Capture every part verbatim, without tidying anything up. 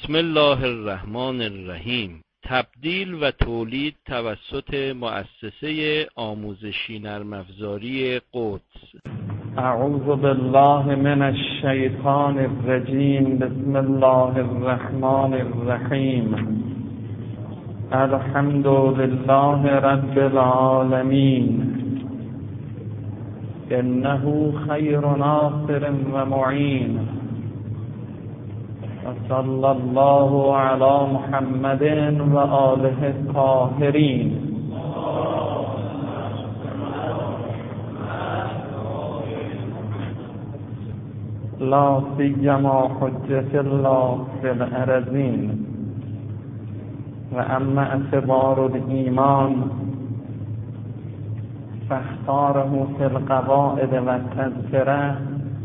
بسم الله الرحمن الرحیم. تبدیل و تولید توسط مؤسسه آموزشی نرم افزاری قدس. اعوذ بالله من الشیطان الرجیم. بسم الله الرحمن الرحیم. الحمد لله رب العالمین. انه خیر ناصر و معین. صلی الله علی محمد و آله الطاهرین. لا سیما حجة الله فی الارضین. و اما اعتبار الایمان فاختاره فی القواعد و التذکره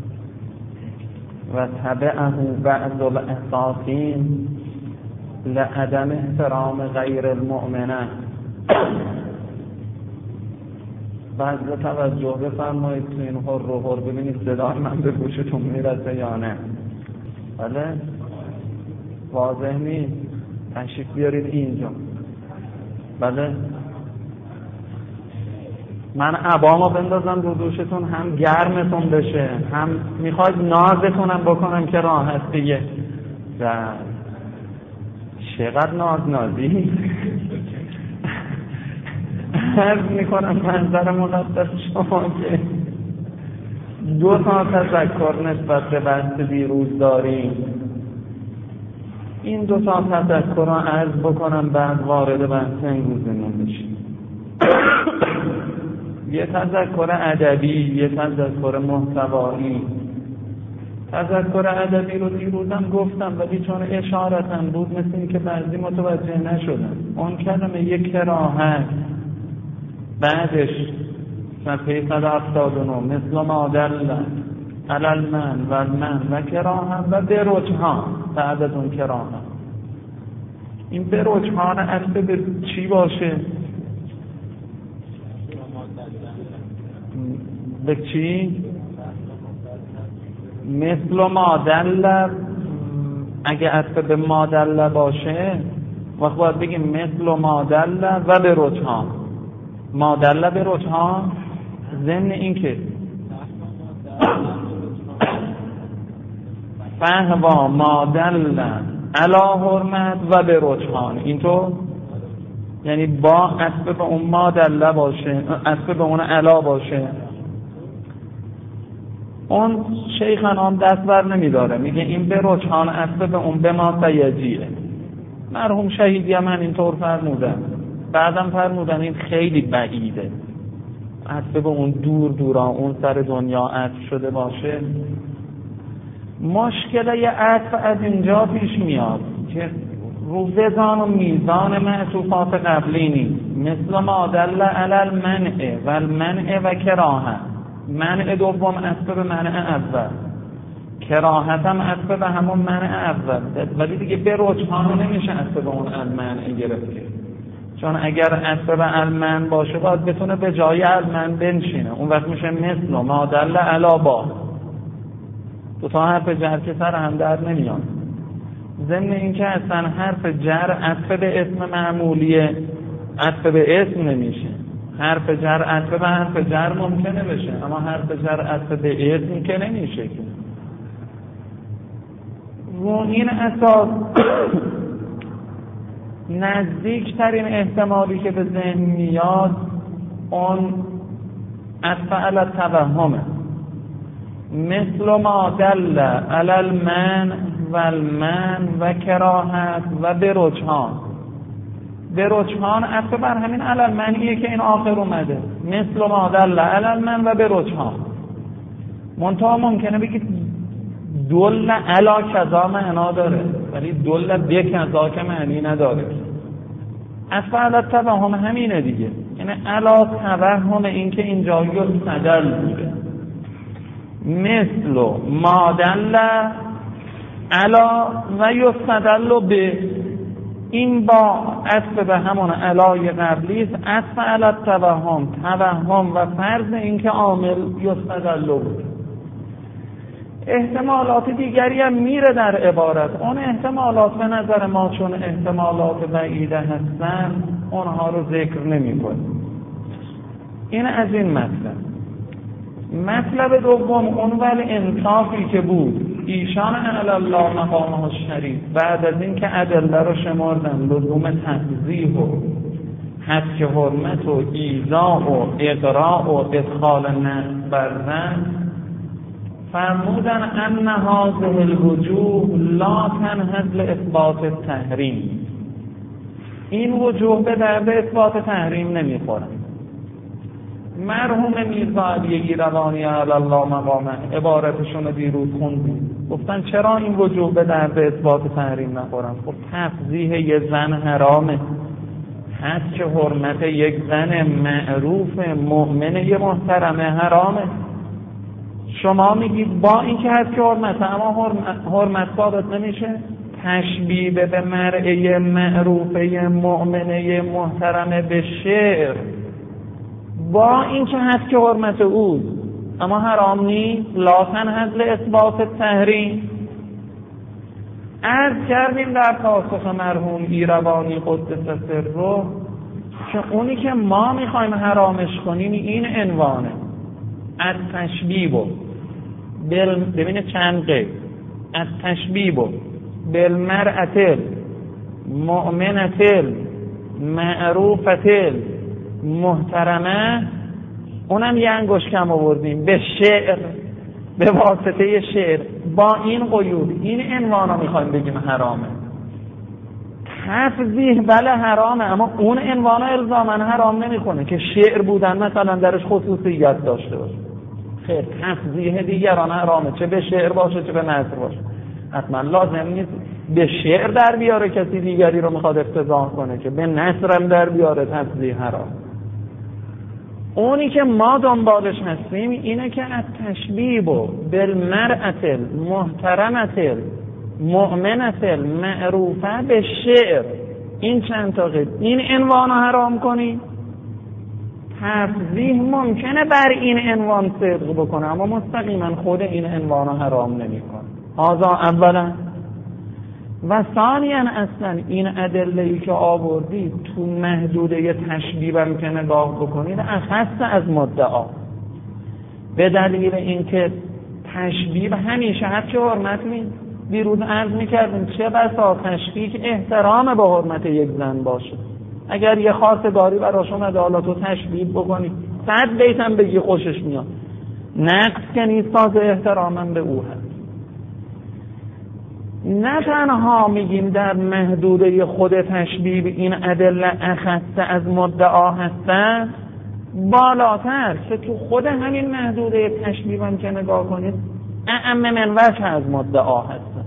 و تبعه بعض الاساطین لعدم احترام غیر المؤمنه. بعض توجه بفرمایید تو این هر رو هر ببینید صدای من به گوشتون میرسه یا نه. بله واضح نیست. تشریف بیارید اینجا. بله من عبامو بندازم رو دوشتون، هم گرمتون بشه، هم میخواید نازتونم بکنم که راحت دیگه. و چقدر ناز نازی عرض میکنم منظر مقدس شما که دو تا تذکر نسبت به بحث دیروز داریم. این دو تا تذکر رو عرض بکنم بعد وارد بحث امروزمون بشیم. یه تذکر ادبی، یه تذکر محتوایی. تذکر ادبی رو دیروزم گفتم ولی چون اشارتم بود مثل این که بعضی متوجه نشدن. اون کلمه یک کراهت بعدش صفحه صد و هفتاد و نه مثل ما دل علی المن و المن و کراهت و برجحان بعد از اون کراهت. این برجحان اصل به چی باشه؟ به چی؟ مثل مادل. اگه اصل به مادل باشه وقت باید بگیم مثل مادل و به رجحان. مادل به رجحان ضمن این که فهوا مادل علا حرمت و به رجحان. اینطور یعنی با اصل به اون مادل باشه، اصل به اون علا باشه. اون شیخان هم دست بر نمیداره، میگه این به رجحان اصل به اون به ما سیجیه. مرحوم شهیدی من اینطور فرمودن، بعدم فرمودن این خیلی بعیده اصل به اون دور دورا اون سر دنیا عطف شده باشه. مشکل یه عطف از اینجا پیش میاد که رو وزان و میزان معطوفات قبلی نیست. مثل ما دل علی المنع و المنع و کراهت. منع دوم اصل به منع اول، کراهت هم اصل به همون منع اول، ولی دیگه به رجحان نمیشه اصل به اون المنع گرفته. چون اگر اصل به المن باشه باید بتونه به جای المن بنشینه. اون وقت میشه مثل ما دل علی با. دو تا حرف جر که سر هم در نمیان. ضمن این که اصلا حرف جر عطف به اسم معمولیه، عطف به اسم نمیشه. حرف جر عطف به حرف جر ممکنه بشه اما حرف جر عطف به اسم که نمیشه. که و این اساس نزدیکترین احتمالی که به ذهن میاد اون عطف علی التوهمه. مثل ما دل علی المن و المن و کراهت و به رجحان. به رجحان اصلا بر همین علی المنیه که این آخر اومده. مثل ما دل علی المن و به رجحان. منتها ممکنه بگید دل علا کذا معنا داره ولی دل به کذا که معنی نداره. اصلا علی توهم همینه دیگه، یعنی علا توهم این که اینجا یستدل بوده. مثل ما دل علا و یستدل به. این با اصل به همون علای قبلی است. اصل علی توهم، توهم و فرض این که عامل یستدل بود. احتمالات دیگری هم میره در عبارت. اون احتمالات به نظر ما چون احتمالات بعیده هستن اونها رو ذکر نمی کنیم. این از این مطلب. مطلب دوم اون ول انصافی که بود ایشان علی الله مقامه الشریف بعد از این که ادله رو شمردن لزوم تنزیه و حد حرمت و ایذا و اقراء و ادخال نصب بر زن فرمودن ان هذه الوجوه لا تنهض لاثبات التحریم، این وجوه به درد اثبات تحریم نمیخورن. مرحوم میرزا علی ایروانی علی الله مقامه عبارتشون رو دیروز خوندیم، گفتن چرا این وجوه به درد اثبات تحریم نخورن؟ خب تفضیح یه زن حرامه، حد که حرمت یک زن معروف مؤمنه یه محترمه حرامه. شما میگید با این که هست که حرمت اما حرمت ثابت نمیشه، تشبیه به مرعه معروفه مؤمنه محترمه به شعر با این که هست که حرمت او اما حرام نیست، لا تنهض لاثبات تحریم. عرض کردیم در پاسخ مرحوم ایروانی قدس سره که اونی که ما میخوایم حرامش کنیم این عنوانه از تشبیه بل ببینه چند قید از تشبیه بالمرأة مؤمنة معروفة محترمه، اونم یه انگشت کم آوردیم به شعر، به واسطه شعر. با این قیود این عنوانا میخوایم بگیم حرامه. تفضیح بله حرامه اما اون عنوانا الزاما حرام نمیکنه که شعر بودن مثلا درش خصوصیت داشته باشه. خیر تفضیح دیگران حرامه، چه به شعر باشه چه به نثر باشه. حتما لازم نیست به شعر در بیاره کسی دیگری رو میخواد افتضاح کنه که به نثر هم در بیاره تفضیح حرام. اونی که ما دنبالش هستیم اینه که از تشبیه بالمرأة المحترمة المؤمنة المعروفه به شعر این چند تا قید این عنوان رو حرام کنی. تفضیح ممکنه بر این عنوان صدق بکنه اما مستقیما خود این عنوان رو حرام نمیکنه. هذا اولا. و ثانیا اصلا این ادله‌ای که آوردید تو محدوده تشبیه هم که نگاه بکنید اخص از مدعا، به دلیل اینکه تشبیه همیشه هست که حرمت نیست. دیروز عرض میکردیم چه بسا تشبیه که احترام به حرمت یک زن باشه. اگر یه خواستگاری براش اومده حالا تو تشبیه بکنی صد بیت هم بگی خوشش میاد، نقص که نیست تازه احترامم به او هست. نه تنها میگیم در محدوده خود تشبیه این ادله اخص از مدعا هستن، بالاتر که تو خود همین محدوده تشبیه هم که نگاه کنید اعم من وجه از مدعا هستن.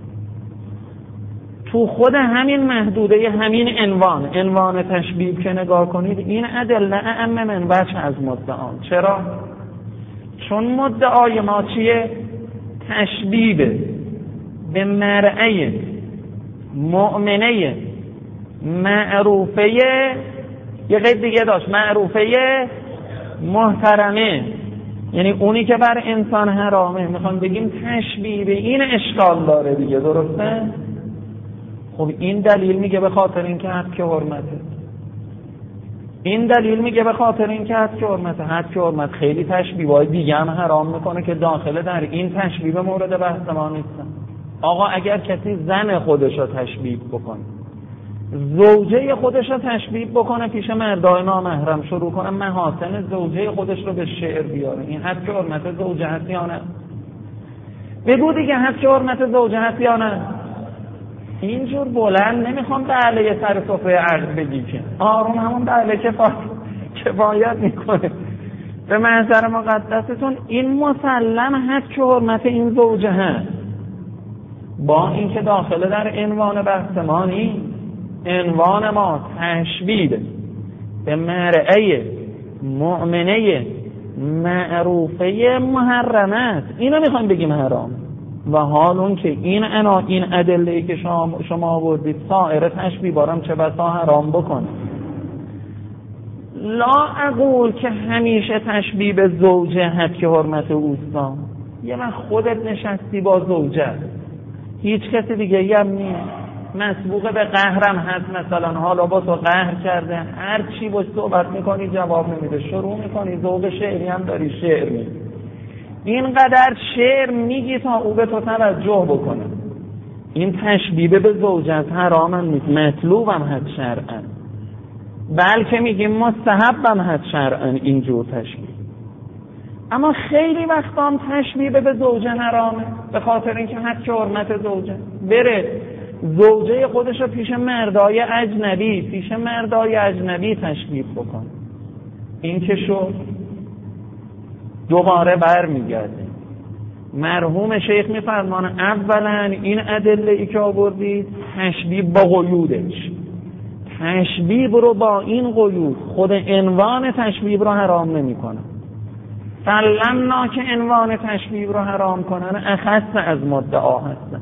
تو خود همین محدوده همین عنوان عنوان تشبیه که نگاه کنید این ادله اعم من وجه از مدعا. چرا؟ چون مدعای ما چیه؟ تشبیه به مرعه مؤمنه معروفه، یه قید دیگه داشت معروفه محترمه، یعنی اونی که بر انسان حرامه. میخوام بگیم تشبیه به این اشکال داره دیگه، درسته؟ خب این دلیل میگه به خاطر این که حد که حرمته، این دلیل میگه به خاطر این که حد که حرمته. حد که حرمت خیلی تشبیه های دیگه هم حرام میکنه که داخله در این تشبیه مورد بحث ما نیستن. آقا اگر کسی زن خودش رو تشبیه بکنه، زوجه خودش رو تشبیه بکنه، پیش مردای نامحرم شروع کنه محاسن زوجه خودش رو به شعر بیاره، این حد که حرمت زوجه هست یا نه؟ بگو دیگه حد که حرمت زوجه هست یا نه؟ اینجور بلند نمیخوام بله یه سر سفره عقد بگی که آروم همون بله کفایت میکنه. به منظر مقدستون این مسلم هست که حرمت این زوجه هست، با اینکه داخل در عنوان بحث ما نیست. عنوان ما تشبیه به مرعه مؤمنه معروفه محرمه است، اینو میخوایم بگیم حرام. و حال اون که این انا این ادله‌ای که شما شما آوردید سایر تشبیه بارم چه بسا حرام بکنه. لا اقول که همیشه تشبیه به زوجه هست که حرمت اوستا، یه من خودت نشستی با زوجت، هیچ کسی دیگه هم نیست، مسبوق به قهرم هست، مثلا حالا با تو قهر کرده، هر چی باش صحبت میکنی جواب نمیده، شروع میکنی ذوق شعری هم داری، شعر میگی، اینقدر شعر میگی تا او به تو توجه بکنه. این تشبیه به زوجت حرام هم نیست، مطلوب هم هست شرعا، بلکه میگیم مستحب هم هست شرعا اینجور تشبیه. اما خیلی وقتا هم تشبیه به زوجه حرامه، به خاطر اینکه حق حرمت زوجه، بره زوجه خودش رو پیش مردای اجنبی پیش مردای اجنبی تشبیه بکنه. این که شد دوباره بر میگرده. مرحوم شیخ میفرمانه اولا این ادله ای که آوردید تشبیه با قیودش، تشبیه رو با این قیود خود عنوان تشبیه رو حرام نمی کنه. سلمنا که عنوان تشبیه رو حرام کنن اخص از مدعا هستن،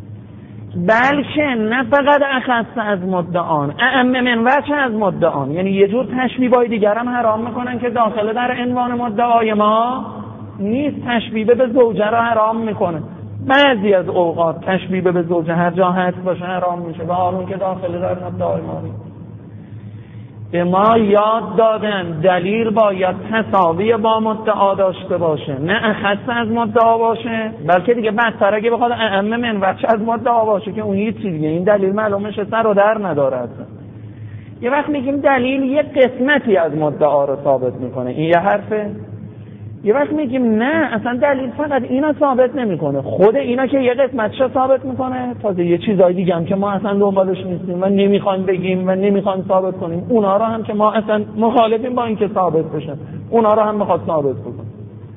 بلکه نه فقط اخص از مدعان، اعم من وجه از مدعان، یعنی یه جور تشبیه‌های دیگر هم حرام میکنن که داخل در عنوان مدعای ما نیست. تشبیه به زوجه را حرام میکنه، بعضی از اوقات تشبیه به زوجه هر جا هست باشه حرام میشه، به حال اون که داخل در مدعای ما نیست. به ما یاد دادن دلیل باید تساوی با مدعا داشته باشه، نه اخص از مدعا باشه، بلکه دیگه بدتر اگه بخواد اعم من وجه از مدعا باشه که اون هیچ چیزیه، این دلیل معلومش سر و در نداره اصلا. یه وقت میگیم دلیل یه قسمتی از مدعا رو ثابت میکنه، این یه حرفه. یه وقت میگیم نه اصلا دلیل فقط اینا ثابت نمیکنه، خود اینا که یه قسمتش ثابت میکنه، تازه یه چیزای دیگه هم که ما اصلا دنبالش نیستیم و نمیخوایم بگیم و نمیخوایم ثابت کنیم، اونا رو هم که ما اصلا مخالفیم با اینکه ثابت بشه، اونا رو هم میخواد ثابت بکنه.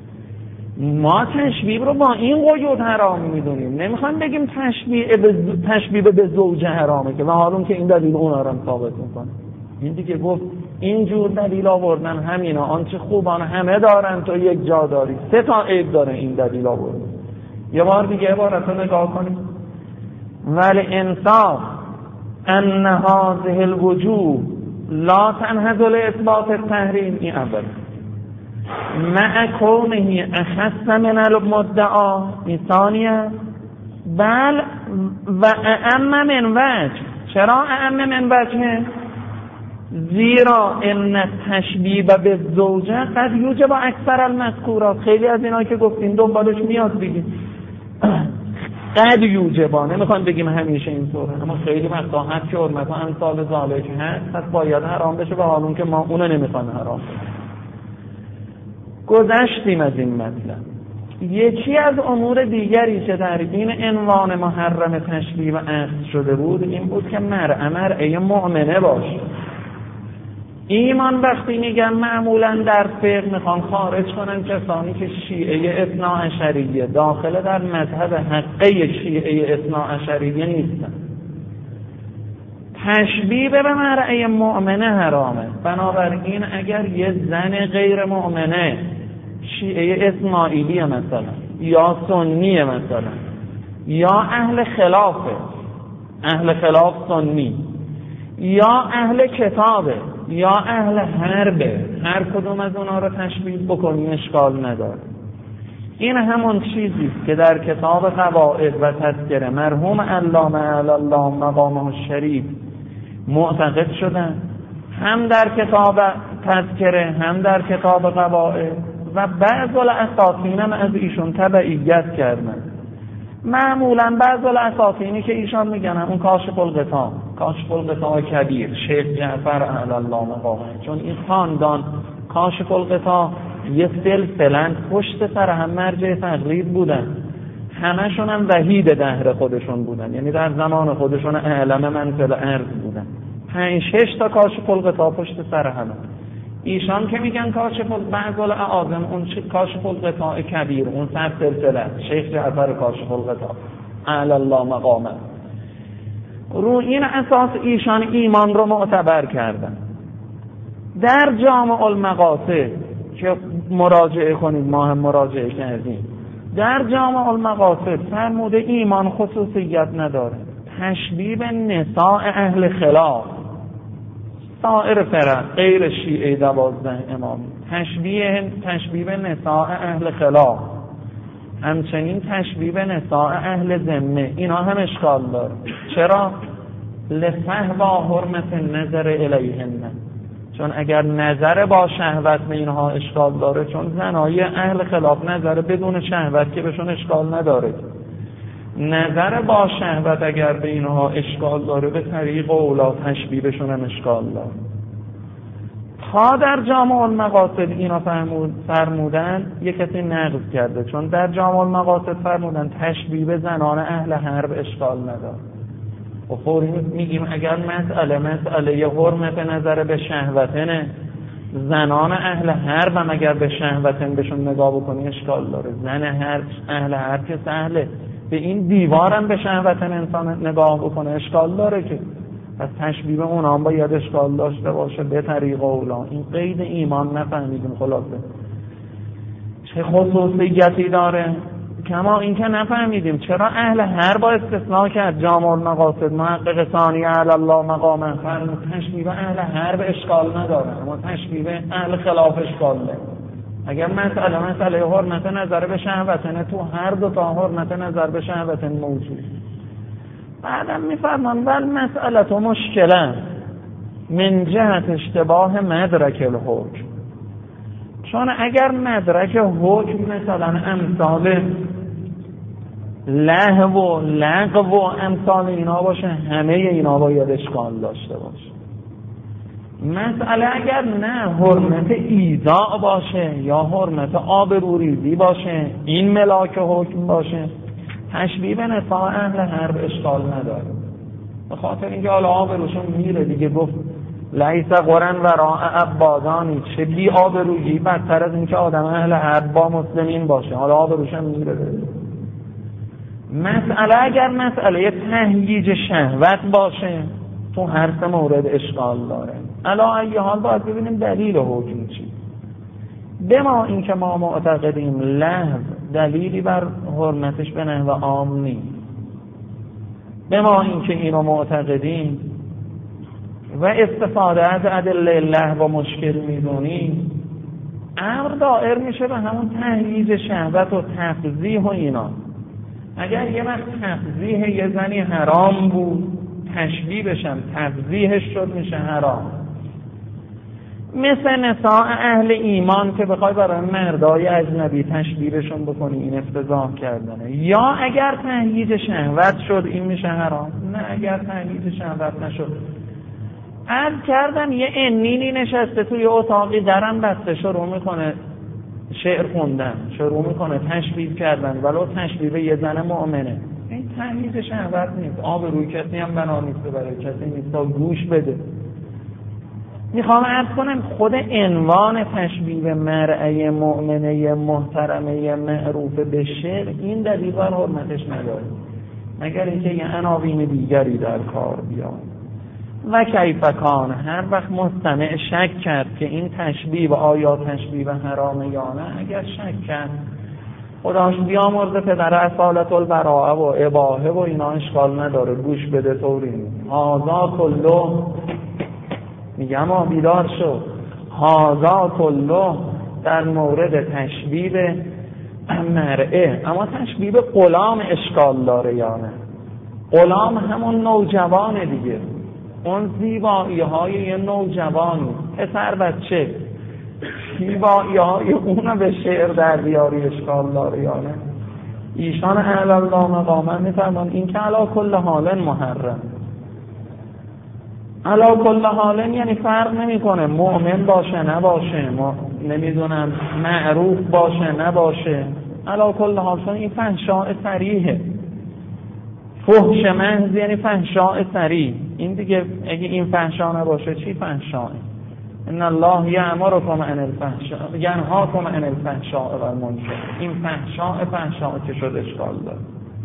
ما تشبیه رو با این قیود حرام میدونیم، نمیخوایم بگیم تشبیه به تشبیه به زوجه حرامه که و حالون که این دلیل اونا رو هم ثابت میکنه. این دیگه گفت اینجور دلیل آوردن همینا آنچه خوبان همه دارن تو یک جا داری، سه تا عیب داره این دلیل آوردن. یه بار دیگه عبارت رو نگاه کنیم. ولی انصاف ان هذه الوجوه لا تنهض لاثبات التحریم، این اول مع کونه اخص من المدعا، این ثانیه بل و اعم من وجه. چرا اعم من وجه؟ زیرا ان تشبیه به زوجه قد یوجب اکثر المذکورات، خیلی از اینا که گفتیم دنبالش میاد بگیم قد یوجبا، نمیخوام بگیم همیشه اینطوره، اما خیلی وقتا حد که حرمت امثال ذالک هست پس باید حرام بشه، به حالون که ما اونو نمیخوایم حرام بشه. گذشتیم از این مطلب. یکی از امور دیگری که در این عنوان محرم تشبیه و اخذ شده بود این بود که مرء مرء مؤمنه باشه. ایمان وقتی میگن معمولا در فقه میخوان خارج کنن کسانی که شیعه اثنا عشریه داخل در مذهب حقه شیعه اثنا عشریه نیستن. تشبیه به مرء مؤمنه حرامه، بنابراین اگر یه زن غیر مؤمنه شیعه اسماعیلیه مثلا یا سنیه مثلا یا اهل خلافه، اهل خلاف سنی یا اهل کتابه یا اهل حربه، هر کدوم از اونا رو تشبیه بکنی اشکال نداره. این همون چیزی که در کتاب قواعد و تذکره مرحوم علامه علی الله مقامه الشریف معتقد شدن، هم در کتاب تذکره هم در کتاب قواعد و بعض الاساطین هم از ایشون تبعیت کردن. معمولا بعض الاساطینی که ایشان میگن همون کاشف الغطا، کاشف الغطا کبیر شیخ جعفر علی الله مقامه، چون این خاندان کاشف الغطا یه سلسلن پشت سر هم مرجع تقلید بودن، همشون هم وحید دهر خودشون بودن، یعنی در زمان خودشون اعلم من فی الارض بودن، پنج شش تا کاشف الغطا پشت سر همه. ایشان که میگن کاشف بعض الاعاظم، اون کاشف الغطاء کبیر، اون سر سلسله شیخ جعفر کاشف الغطاء علی الله مقامه. رو این اساس ایشان ایمان رو معتبر کردن. در جامع المقاصد که مراجعه کنید، ما هم مراجعه کردیم، در جامع المقاصد فرموده ایمان خصوصیت نداره. تشبیه به نساء اهل خلاف، سایر فرق غیر شیعه دوازده امامی، تشبیه تشبیه به نساء اهل خلاف همچنین تشبیه نساء اهل ذمه اینا هم اشکال داره. چرا؟ لفهوا حرمت نظر الیهن، چون اگر نظر با شهوت به اینها اشکال داره، چون زنای اهل خلاف نظر بدون شهوت که بهشون اشکال نداره، نظر با شهوت اگر به اینها اشکال داره به طریق اولا تشبیه بهشون هم اشکال داره. تا در جامع المقاصد اینا فرمود فرمودن یک کسی نقض کرده، چون در جامع المقاصد فرمودن تشبیه به زنان اهل حرب اشکال نداره. و فوری میگیم اگر مسئله مسئله یه حرمت نظر به شهوتنه، زنان اهل حرب هم اگر به شهوتن بهشون نگاه بکنی اشکال داره. زن هر اهل حرب که سهله، به این دیوارم به شهوتن انسان نگاه بکنه اشکال داره که پس تشبیه اونا هم باید اشکال داشته باشه به طریق اولا. این قید ایمان نفهمیدیم خلاصه چه خصوصیتی داره، کما این که نفهمیدیم چرا اهل هر با استثناء کرد جامع المقاصد محقق ثانی علی الله مقامه فرمود تشبیه به اهل هر به اشکال نداره، اما تشبیه به اهل خلاف اشکال داره. اگر مسئله مسئله حرمت نظر به شهوتنه، تو هر دو تا حرمت نظر به شهوتن موجود. بعدم میفرمان بل مسئله تو مشکله من جهت اشتباه مدرک الحکم، چون اگر مدرک حکم مثلا امثال لهو و لغو و امثال اینا باشه، همه اینا باید اشکال داشته باشه. مسئله اگر نه حرمت ایذاء باشه یا حرمت آبروریزی باشه، این ملاک حکم باشه، تشبیه به نساء اهل حرب اشکال نداره. به خاطر اینکه حالا آبروشون میره دیگه، گفت لیس قرن و راء عبادانی، چه بی آبرویی بدتر از اینکه آدم اهل حرب با مسلمین باشه، حالا آبروشون میره دیگه. مسئله اگر مسئله تهییج شهوت باشه، تو هر سه مورد اشکال داره. علا ای حال باید ببینیم دلیل حکم چی. به ما این که ما معتقدیم لهو دلیلی بر حرمتش به نحو عام نیست، به ما این که اینو معتقدیم و استفاده از ادله لهو و مشکل میدونیم، امر دائر میشه به همون تهییج شهوت و تفضیح و اینا. اگر یه وقت تفضیح یه زنی حرام بود، تشبیه بشم تفضیحش شد میشه حرام. مثل نساء اهل ایمان که بخوای برای مردای اجنبی تشبیهشون بکنی، این افتضاح کردنه. یا اگر تهییج شهوت شد این میشه حرام، نه اگر تهییج شهوت نشد. عرض کردم یه انینی نشسته توی اتاقی، درم بسته، شروع میکنه شعر خوندن، شروع میکنه تشبیه کردن، ولو تشبیه به یه زن مؤمنه. این تهییج شهوت نیست، آب روی کسی هم بنا نیست برای کسی نیست تا گوش بده. میخوام عرض کنم خود عنوان تشبیه به مرأة مؤمنه محترمه معروف به شعر این دلیل بر حرمتش نداره، مگر اینکه یه عناوین دیگری در کار بیاد. و کیف کان، هر وقت مستمع شک کرد که این تشبیه و آیا تشبیه به حرامه یا نه، اگر شک کرد خداش بیامرز پدر اصالت البراءه و اباحه و اینا اشکال نداره، گوش بده طوری نیست. هازا کلو، میگم آ بیدار شو، هازا کلو در مورد تشبیه به مرئه، اما تشبیه به غلام اشکال داره یا نه؟ غلام همون نوجوانه دیگه، اون زیبایی های یه نوجوانی، پسر بچه، زیبایی های اونو به شعر در بیاری اشکال داره یا نه؟ ایشان اهل الله مقامن میفرمان این که علا کل حال محرم. علا کل حال یعنی فرق نمیکنه مؤمن باشه نباشه، ما نمیدونم معروف باشه نباشه، علا کل حال چون این فحشاء صریحه. فحش محض یعنی فحشاء صریح، این دیگه اگه این فحشا نباشه چی فحشاء؟ ان الله یأمرکم عن الفحشاء ینهاکم عن الفحشاء و المنکر. این فحشاء فحشاء که شد اشکال داره.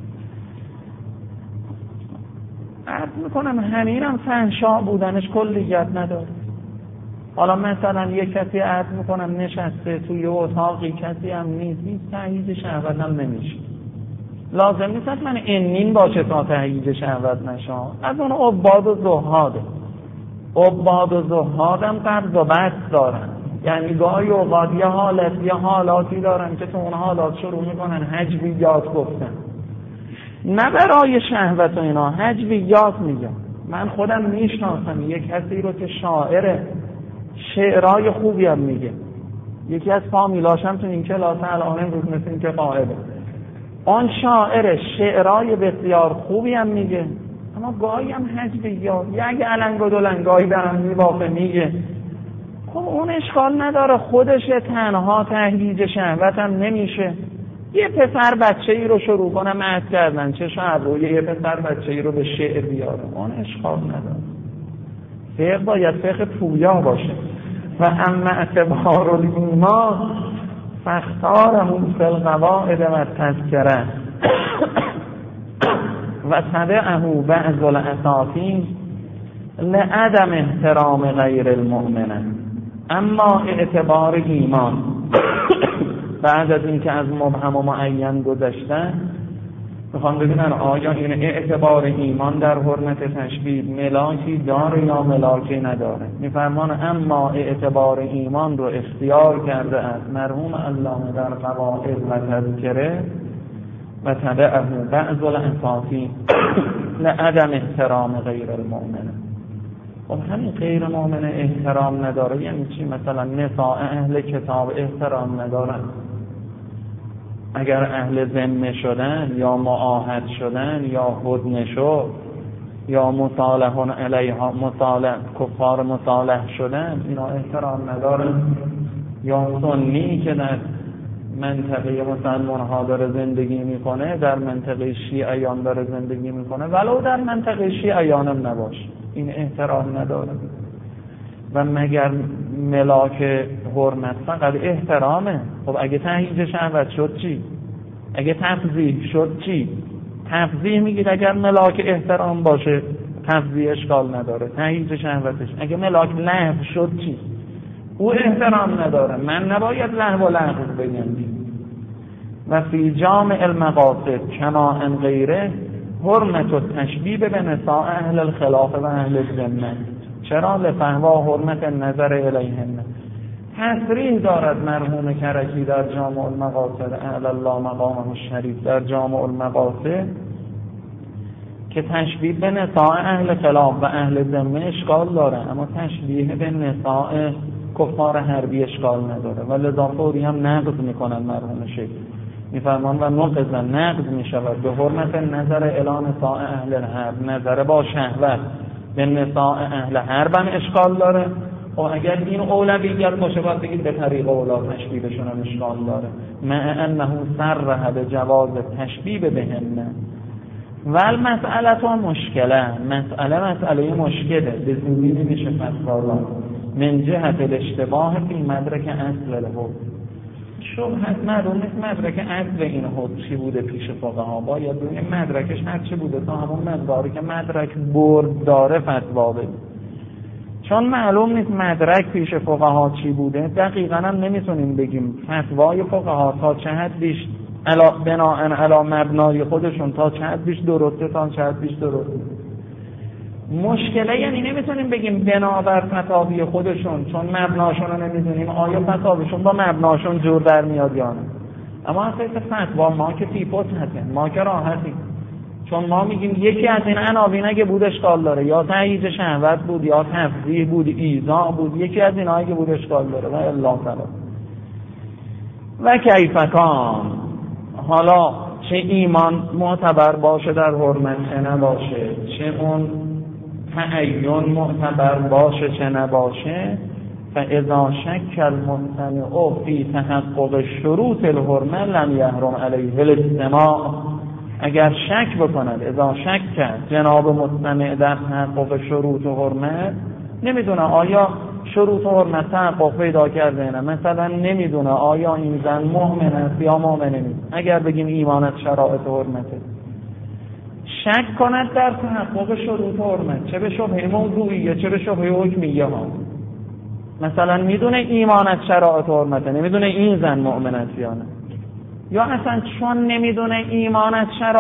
عرض میکنم همینم فحشاء بودنش کلیت نداره. حالا مثلا یک کسی عرض میکنم نشسته توی اتاقی، کسی هم نیست، هیچ تهییج شهوت هم نمیشه، لازم نیست من انین باشه تا تهییج شهوت نشه. از اون عباد و زهاده، عباد و زهادم قبض و بسط دارن، یعنی گاهی اوقات یه حالت یه حالاتی دارن که تو اون حالات شروع میکنن هجویات گفتن، نه برای شهوت و اینا، هجویات میگن. من خودم میشناسم یک کسی رو که شاعره، شعرهای خوبی هم میگه، یکی از فامیلاشم تو این کلاس الان امروز مثل این که قاعده، آن شاعر شعرهای بسیار خوبی هم میگه، اما گاهی هم هجویات، یک علنگ و دولنگایی به هم میبافه میگه. خب اون اشکال نداره، خودش تنها تهییج شهوت هم نمیشه. یه پسر بچه ای رو شروع کنه مد کردن، چه شاید روی یه پسر بچه ای رو به شعر بیاره، اون اشکال نداره. فقه باید فقه پویا باشه. و اما اعتبار الایمان فاختارهم فی القواعد و تذکره و تبعه بعض الاساطین لعدم احترام غیر المؤمنه. اما اعتبار ایمان بعد از اینکه از مبهم و معین گذشتن، میخوام ببینن آیا این اعتبار ایمان در حرمت تشبیه ملاکی داره یا ملاکی نداره. میفرمان اما اعتبار ایمان رو اختیار کرده از مرحوم علامه در قواعد و تذکره و تبعه بعض الاساطین لعدم احترام غیر المؤمنه. خب همین غیر مؤمن احترام نداره یعنی چی؟ مثلا نساء اهل کتاب احترام ندارن، اگر اهل ذمه شدن یا معاهد شدن یا هدنه شد یا مصالحون علیها مصالح کفار مصالح شدن اینا احترام ندارن. یا سنی که در منطقه مسلمان ها داره زندگی میکنه، در منطقه شیعیان داره زندگی میکنه، ولو در منطقه شیعیان هم نباشه، این احترام نداره. و مگر ملاک حرمت فقط احترامه؟ خب اگه تهییج شهوت شد چی؟ اگه تفضیح شد چی؟ تفضیح میگید اگر ملاک احترام باشه تفضیح اشکال نداره، تهییج شهوتش. اگه ملاک لهو شد چی؟ او احترام نداره، من نباید لهو و لهو بگم. و فی جامع المقاصد کما ان غیره حرمت و تشبیه به نساء اهل الخلاف و اهل الذمه. چرا؟ لفهوا حرمت نظر الیهن. تصریح دارد مرحوم کرکی در جامع المقاصد اعلی الله مقامه الشریف در جامع المقاصد که تشبیه به نساء اهل خلاف و اهل ذمه اشکال داره، اما تشبیه به نساء کفار حربی اشکال نداره. و لذا فوری هم نقض میکنن مرحوم شیخ، میفرمان و نقض نقض میشود به حرمت نظر الی نساء اهل الحرب، نظر با شهوت به نساء اهل حرب هم اشکال داره. و اگر این اولویت باشه باید بگید به طریق اولا تشبیهشون هم اشکال داره، مع انه صرح به جواز تشبیه بهن. و المسئله تو مشکله، مسئله مسئله مشکله، به زودی نمیشه فتوا داد. من جهت الاشتباه فی مدرک اصل الحکم، شبهت معلوم نیست مدرک اصل این حکم چی بوده پیش فقها، باید ببینیم مدرکش هر چی بوده تا همون مقداری که مدرک برد داره فتوا بده. چون معلوم نیست مدرک پیش فقها چی بوده، دقیقاً هم نمیتونیم بگیم فتوای فقها تا چه حدیش علا بناءً علی مبنای خودشون تا چه حدیش درسته تا چه حدیش درسته. مشکله یعنی نمیتونیم بگیم بنابر فتاوی خودشون، چون مبناشون رو نمیدونیم آیا فتاویشون با مبناشون جور در میاد یا نه. اما اساس فتوا ما که فیپوت هستیم، ما که راحتیم، چون ما میگیم یکی از این عناوین اگه بود اشکال داره، یا تهییج شهوت بود یا تفضیح بود ایذا بود، یکی از اینایی که بود اشکال داره و الله تعالی. و کیف کان، حالا چه ایمان معتبر باشه در حرمت چه نباشه، چه اون تعین معتبر باشه چه نباشه، فاذا شک الممتنع فی تحقق شروط الحرمه لم یحرم علیه الاستماع. اگر شک بکند، اذا شک کرد جناب مستمع در تحقق شروط حرمت، نمیدونه آیا شروط حرمت تحقق پیدا کرده نه، مثلا نمیدونه آیا این زن مؤمن است یا مؤمن نیست، اگر بگیم ایمانت شرایط حرمته، شک کند در تحقق شروط حرمت، چه به شبهه موضوعیه چه به شبهه حکمیه ها، مثلا میدونه ایمانت شرایط حرمته، نمیدونه این زن مؤمن است یا نه، یا اصلا چون نمیدونه ایمانت شرایط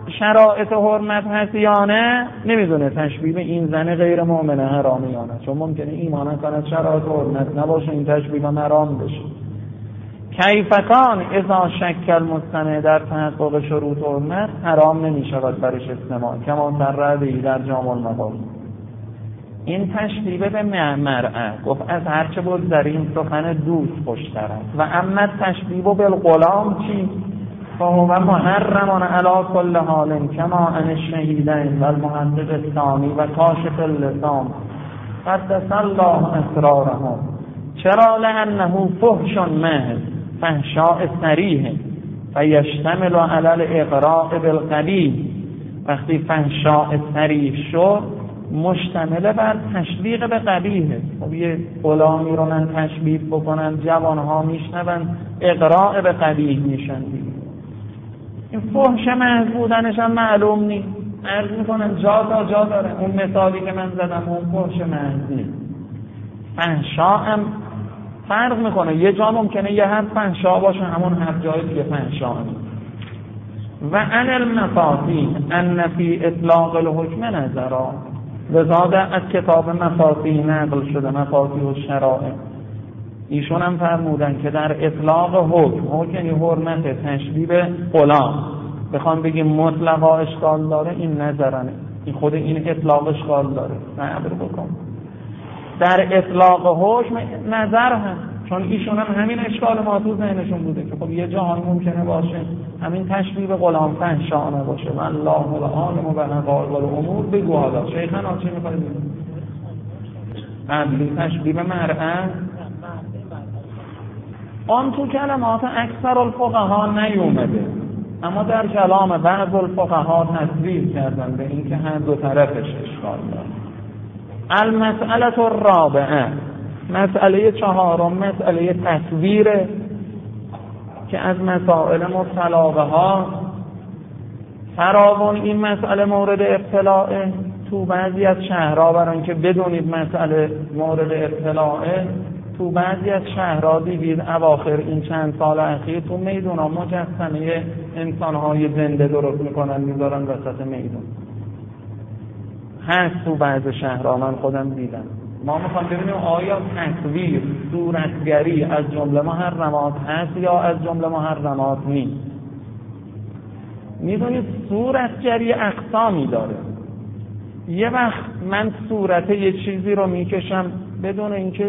شرایط حرمت هست یا نه نمیدونه تشبیه این زن غیر مؤمنه حرامه یا نه، چون ممکنه ایمان کند شرایط حرمت نباشه این تشبیه حرام بشه. کیفکان اذا شکل مستمع در تحقق شروط حرمت حرام نمی شود برش استماع کما سرعبی در جامع المقام. این تشبیه به مرأة گفت از هرچه بگذریم سخن دوست خوشتر است. و اما تشبیه بالغلام چی؟ فهو محرم علی کل حال کما ان الشهیدین و المحقق الثانی و کاشف اللسان قدس الله اسرارهم. چرا؟ لانه فحش محض فحشاء صریح فیشتمل علی الاغراء بالقبیح. وقتی فحشاء صریح شد مشتمل بر تشویق به قبیحه. خب یه غلامی رو من تشبیه بکنن جوانها میشنون اغراء به قبیح میشن. این فحش محض بودنش هم معلوم نیست. عرض میکنن جا تا جا داره. اون مثالی که من زدم اون فحش محض نیست. فحشا هم فرق میکنه. یه جا ممکنه یه حرف فحشا باشه همون هر جایی دیگه فحشا نیست. و ان المفاتیح ان فی اطلاق الحکم نظرا لذا از کتاب مفاتیح نقل شده مفاتیح الشرائع. ایشون هم فرمودن که در اطلاق حکم حکم یعنی حرمت تشبیه به غلام بخوام بگیم مطلقا اشکال داره این نظرانه. این خود این اطلاق اشکال داره صبر بکن. در اطلاق حکم نظر هست چون ایشون هم همین اشکال ما تو ذهنشون بوده که خب یه جاهایی ممکنه باشه همین تشبیه به غلام فحشانه باشه. و الله العالم و حقایق الامور. بگو حالا شیخنا چی می‌خواید؟ قبلی تشبیه به مرأة آن تو کلمات اکثر الفقها نیومده اما در کلام بعض الفقها تصریح کردن به این که هر دو طرفش اشکال داره. المسئله الرابعه مسئله چهارم مسئله تصویره که از مسائل مبتلا بها فراوان این مسئله مورد ابتلاعه تو بعضی از شهرها. برای اینکه بدونید مسئله مورد ابتلاعه تو بعضی از شهرها دیدید اواخر این چند سال اخیر تو میدونا مجسمه انسان‌های زنده درست میکنن میذارن وسط میدون. هست تو بعض شهرها من خودم دیدم. ما میخوام ببینیم آیا تصویر صورتگری از جمله محرمات هست یا از جمله محرمات نیست. میدونید صورتگری اقسامی داره. یه وقت من صورت یه چیزی رو میکشم بدون اینکه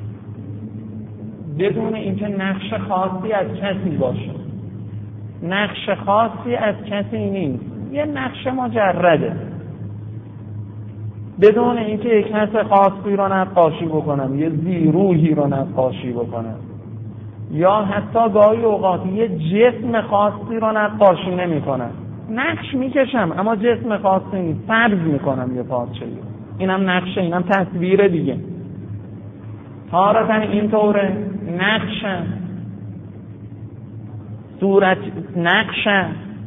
بدون اینکه نقش خاصی از کسی باشه. نقش خاصی از کسی نیست، یه نقش مجرده بدون اینکه یک کس خاصی رو نقاشی بکنم، یه زیروحی رو نقاشی بکنم، یا حتی گاهی اوقات یه جسم خاصی رو نقاشی نمی کنم. نقش میکشم اما جسم خاصی نیست، فرض میکنم یه پارچه. اینم نقشه، اینم تصویر دیگه. تارتاً اینطوره نقشه صورت نقشه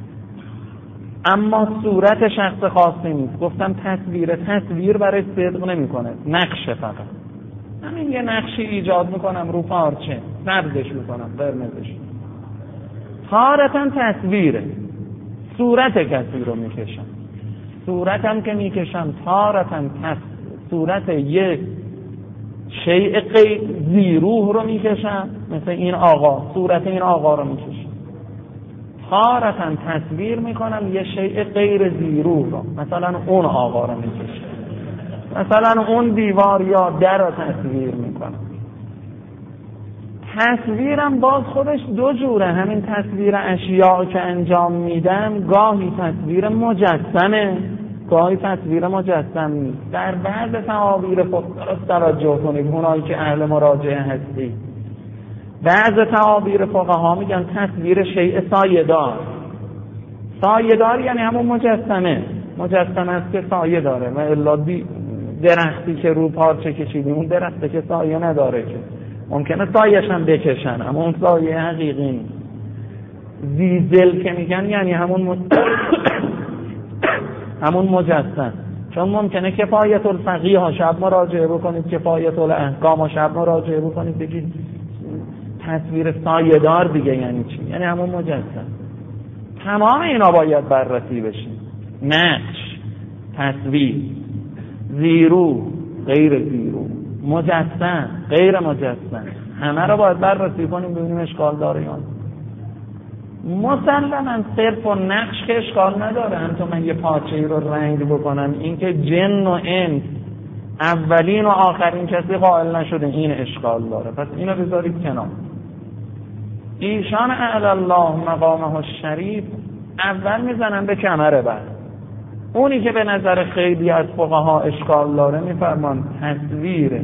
اما صورت شخص خاصی نیست. گفتم تصویر تصویر برای صدق نمی کنه، نقشه فقط. همین یه نقشی ایجاد میکنم رو پارچه، سبزش میکنم، قرمزش. تارتاً تصویره، صورت کسی رو میکشم. صورتم که میکشم تارتاً صورت یه شیء غیر زیروح رو میکشم، مثل این آقا صورت این آقا رو میکشم. تارتاً تصویر میکنم یه شیء غیر زیروح رو، مثلا اون آقا رو میکشم، مثلا اون دیوار یا در رو تصویر میکنم. تصویرم باز خودش دو جوره. همین تصویر اشیاء که انجام میدم گاهی تصویر مجسمه، گاهی تصویر مجسم نیست. در بعض تعابیر فقها توجه کنید، اونایی که اهل مراجعه هستی، بعض تعابیر فقها میگن تصویر شیء سایه‌دار. سایه‌دار یعنی همون مجسمه، مجسمه است که سایه داره. و الا درختی که رو پارچه کشیدیم اون درخته که سایه نداره، که ممکنه سایه‌ش هم بکشن اما اون سایه حقیقی نیست. زیزل که میگن یعنی همون مج... همون مجسم. چون ممکنه کفایت الفقیه ها شب مراجعه بکنید، کفایت الاحکام ها شب مراجعه بکنید بگید تصویر سایه‌دار دیگه یعنی چی؟ یعنی همون مجسم. تمام اینا باید بررسی بشه. نقش، تصویر، زیرو، غیر زیرو، مجسم، غیر مجسم، همه رو باید بررسی کنیم ببینیم اشکال داره یا نه. مسلماً صرف و نقش که اشکال نداره. هم تو من یه پارچه‌ای رو رنگ بکنم، این که جن و انس اولین و آخرین کسی قائل نشده، این اشکال داره، پس اینو بذارید کنار. ایشان اعلی الله مقامه الشریف اول میزنن به کمر بعد. اونی که به نظر خیلی از فقها اشکال داره میفرمان تصویر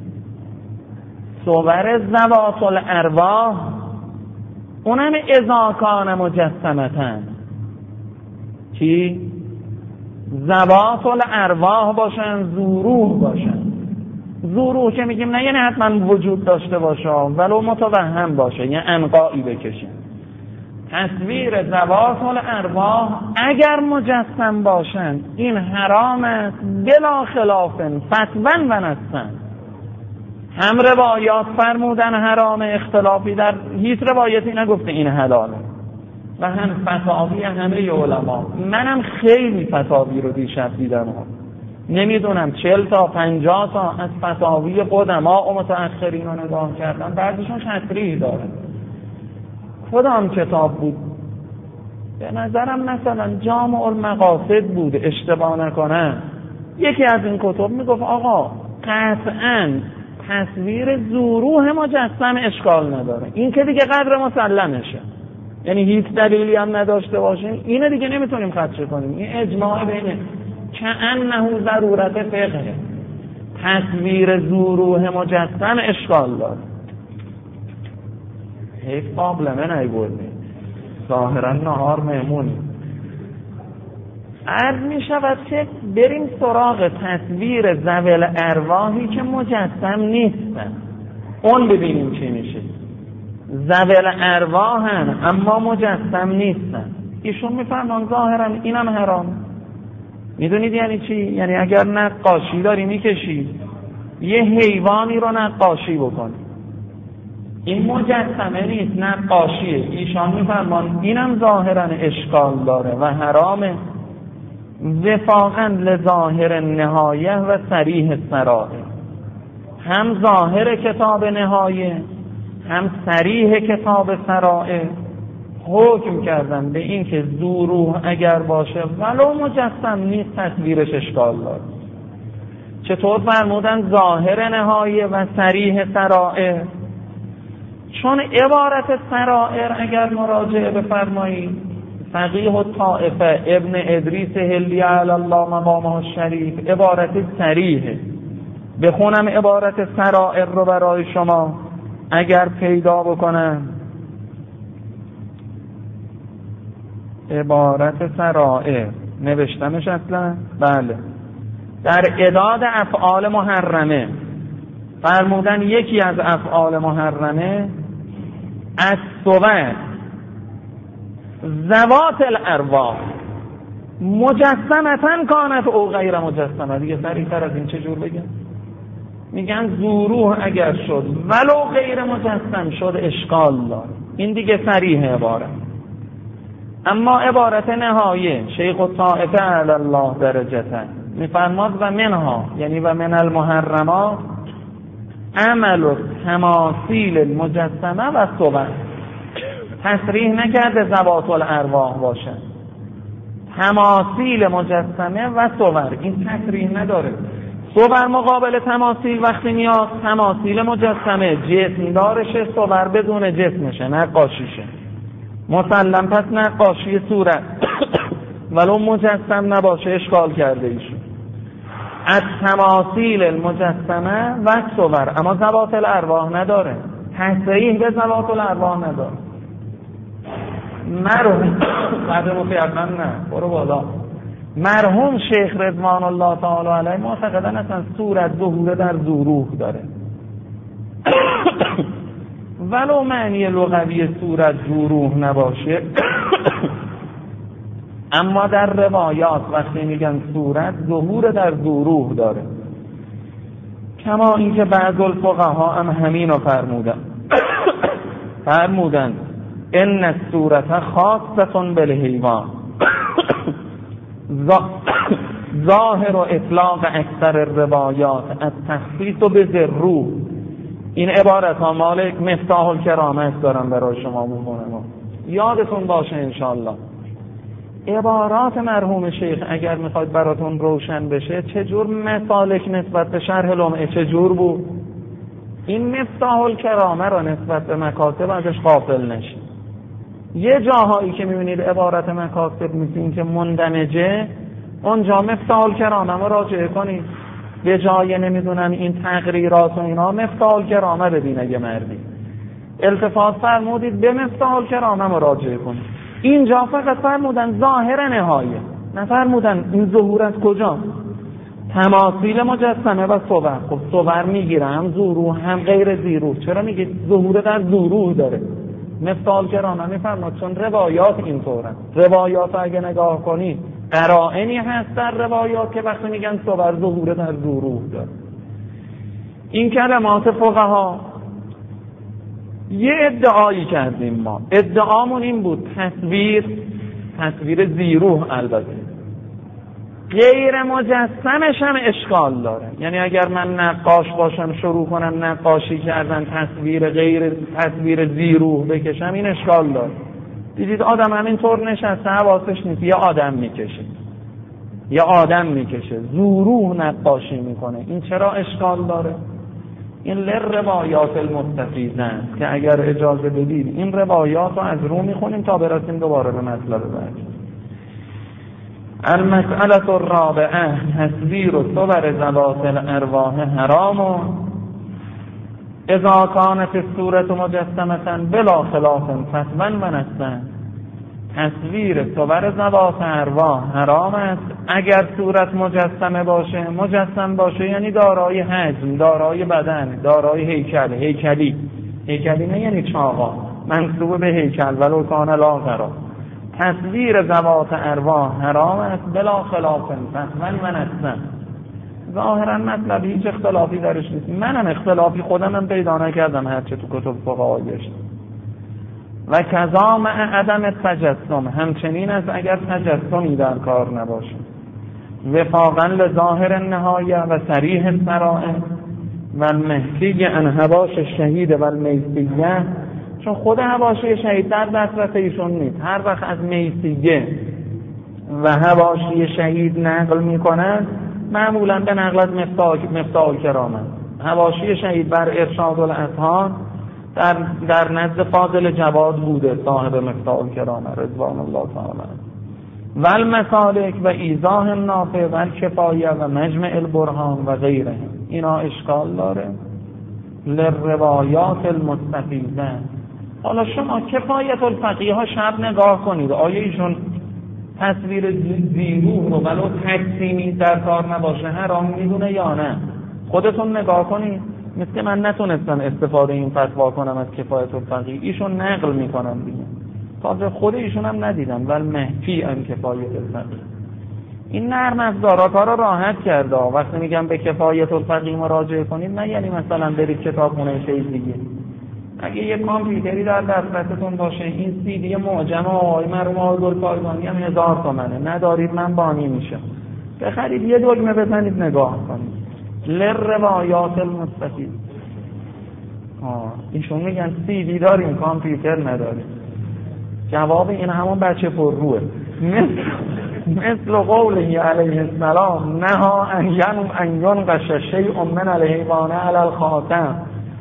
صور ذوات الارواح اونم اذا کان مجسمتن، چی؟ ذوات الارواح باشن، ذوروح باشن. ذوروح که میگیم نه یعنی حتما وجود داشته باشه ولو متوهم باشه، یعنی عنقایی بکشه. تصویر ذوات الارواح اگر مجسم باشن این حرام است بلا خلاف فتوا و نصا. هم روایات فرمودن حرام، اختلافی در هیچ روایتی نگفته این حلاله، و هم فتاوی همه علما. منم خیلی فتاوی رو دیشب دیدم، نمیدونم چل تا پنجاه تا از فتاوی قدما و متأخرین رو نگاه کردم، بعضیشون تصریح داره. کدام کتاب بود؟ به نظرم مثلا جامع المقاصد بود اشتباه نکنم. یکی از این کتب میگفت آقا قطعاً تصویر ذوروح مجسم اشکال نداره، این که دیگه قدر مسلمشه، یعنی هیچ دلیلی هم نداشته باشیم اینو دیگه نمیتونیم خدشه کنیم. این اجماع بینه که انه ضرورت فقه، تصویر ذوروح مجسم اشکال داره. حیف قابلمه نیبردیم، ظاهرا نهار مهمونی. عرض می شود که بریم سراغ تصویر ذوی الارواحی که مجسم نیستن، اون ببینیم چی میشه. ذوی الارواحن اما مجسم نیستن. ایشون میفرمان ظاهرا اینم حرام. میدونید یعنی چی؟ یعنی اگر نقاشی داری میکشی یه حیوانی رو نقاشی بکنی، این مجسمه نیست، نقاشیه. ایشان میفرمان اینم ظاهرا اشکال داره و حرامه، وفاقا لظاهر نهایه و صریح سرائر. هم ظاهر کتاب نهایه هم صریح کتاب سرائر حکم کردن به این که ذوروح اگر باشه ولو مجسم نیست تصویرش اشکال داره. چطور فرمودن ظاهر نهایه و صریح سرائر؟ چون عبارت سرائر اگر مراجعه بفرمایید فقیه الطائفه ابن ادریس هلی علی الله مقامه الشریف عبارت صریحه. بخونم عبارت سرائر رو برای شما اگر پیدا بکنم. عبارت سرائر نوشتمش اصلا؟ بله. در اعداد افعال محرمه فرمودن یکی از افعال محرمه از صور ذوات الارواح مجسمتن کانت او غیر مجسمه. دیگه سریع‌تر از این چه جور بگم؟ میگن ذوروح اگر شد ولو غیر مجسم شد اشکال داره. این دیگه صریح عبارت. اما عبارت نهایه شیخ الطائفه علی الله درجته میفرماد و منها یعنی و من المحرمات عمل و تماثیل المجسمه و صور. تصریح نکرده ذوات الارواح باشه، تماثیل مجسمه و صور. این تصریح نداره. صور مقابل تماثیل وقتی میاد تماثیل مجسمه جسم دارشه، صور بدون جسمشه، نقاشیشه. مسلم پس نقاشی صورت ولو مجسم نباشه اشکال کرده ایشون. از تماثیل المجسمه و صور، اما ذوات الارواح نداره، تصریح به ذوات الارواح نداره. مرحوم قدر مفیدن نه برو بالا مرحوم شیخ رضوان الله تعالی علیه معتقدن اصلا صورت ظهور در ذوروح داره ولو معنی لغوی صورت ذوروح نباشه اما در روایات وقتی میگن صورت ظهور در ذوروح داره. کما اینکه بعض الفقها هم همین رو فرمودن فرمودن ان الصورت خاصة بالحیوان ظاهر و اطلاق اکثر روایات از تخصیص و بذروه. این عبارت ها مالک مفتاح الکرامه دارم برای شما بخونم، یادتون باشه انشالله. عبارات مرحوم شیخ اگر میخواید براتون روشن بشه چجور مسالک نسبت به شرح لمعه چجور بود، این مفتاح الکرامه را نسبت به مکاتب ازش غافل نشید. یه جاهایی که میبینید عبارت مکاتب میسین که مندمجه، اونجا مفتاح الکرامه ما راجعه کنید. به جای نمیدونم این تقریرات و اینا مفتاح الکرامه ببین اگه مردی التفات فرمودید به مفتاح الکرامه مراجعه کنید. اینجا فقط فرمودن ظاهر نهایه، نفرمودن این ظهور از کجا؟ تماثیل مجسمه و صور. خب صور میگیره هم ظهور هم غیر ظهور، چرا میگید ظهور در ظهور داره؟ مفتاح الکرامه میفرماد چون روایات اینطورن. روایات اگه نگاه کنید قرائنی هست در روایات که وقتی میگن صور ظهور در ظهور داره. این کلمات فقها یه ادعایی کردیم ما، ادعامون این بود تصویر تصویر زیروح البته غیر مجسمش هم اشکال داره. یعنی اگر من نقاش باشم شروع کنم نقاشی کردن تصویر غیر تصویر زیروح بکشم این اشکال داره. دیدید آدم همینطور نشسته حواسش نیست، یه آدم میکشه یه آدم میکشه زیروح نقاشی میکنه، این چرا اشکال داره؟ این لروایات المستفیضه است که اگر اجازه بدید این روایات رو از رو میخونیم تا برسیم دوباره به مطلب بعد. المسئله الرابعه تصویر و صور ذوات الارواح حرام اذا كانت الصورة مجسمة بلا خلاف فتوا و نصا. تصویر صور ذوات ارواح حرام است اگر صورت مجسمه باشه. مجسم باشه یعنی دارای حجم، دارای بدن، دارای هیکل، هیکلی. هیکلی نه یعنی چاقا، منسوب به هیکل ولو کان لاغرا. تصویر ذوات ارواح حرام است بلا خلاف فتوا و نصا. ظاهرا مطلب هیچ اختلافی درش نیست. منم اختلافی خودم هم پیدا نکردم هرچه تو کتب فقها گشت. و کذا مع عدم التجسم، همچنین است اگر تجسمی در کار نباشه. وفاقا لظاهر النهایه و صریح السرائر و المحکی عن حواش الشهید و المیسیه، چون خود حواشی شهید در دسترس ایشون نیست. هر وقت از میسیه و حواشی شهید نقل میکنن معمولا به نقل از مفتاح الکرامه. حواشی شهید بر ارشاد الاذهان در در نزد فاضل جواد بوده صاحب مفتاح الکرامه رضوان الله تعالی. و المسالک و ایضاح النافع و الکفایه و مجمع البرهان و غیره، اینا اشکال داره لروایات المستفیضه. حالا شما کفایت الفقیه ها شب نگاه کنید، آیا ایشون تصویر زیروح رو ولو تقسیمی در کار نباشه حرام میدونه یا نه؟ خودتون نگاه کنید. مثل من نتونستم استفاده این فتوا کنم از کفایت الفقیه، ایشون نقل میکنم دیگه، تازه خود ایشون هم ندیدم ول محکی ان کفایت الفقیه. این نرم افزارات رو راحت کرده. وقتی میگم به کفایت الفقیه مراجعه کنید نه یعنی مثلا برید کتابخونه چیز دیگه. اگه یه کامپیوتری در دسترستون باشه این سی دی معجم آقای مرحوم آقای گلپایگانی هم هزار تومنه، ندارید من بانی میشم، بخرید یه دکمه بزنید نگاه کنید. لروایات المستفیض. آه ایشون میگن سی دی داریم کامپیوتر نداریم. جواب این همون بچه پر روه. مثل مثل قوله علیه السلام نها ان ین ان ینقش شیء من الحیوان علی الخاتم.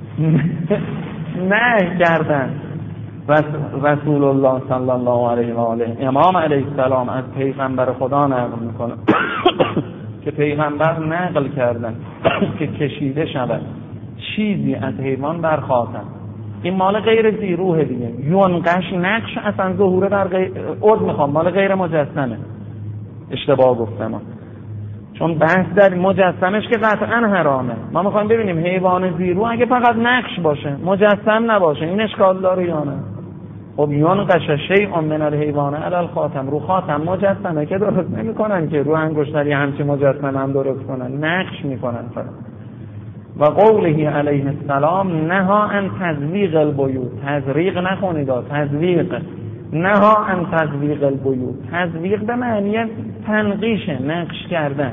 نه کردن رسول الله صلی الله علیه و آله امام علیه السلام از پیغمبر خدا نقل میکنه که پیغمبر نقل کردن که کشیده شود چیزی از حیوان بر خاتم. این مال غیر زیروه دیگه. یونقش نقش اصلا ظهوره در غیر ارد میخوام مال غیر مجسمه. اشتباه گفتم چون بحث در مجسمش که قطعا حرامه. ما میخوایم ببینیم حیوان زیرو اگه فقط نقش باشه مجسم نباشه این اشکال داره یا نه. خب یونقش شیء من الحیوان علی الخاتم، رو خاتم مجسمه که درست نمیکنن که رو انگشتری همچین مجسمه هم درست کنن، نقش میکنن فقط. و قوله علیه السلام نها عن تزویق البیوت، تزریق نکنید، تزویق، نها عن تزویق البیوت، تزویق به معنی تنقیش، نقش کردن.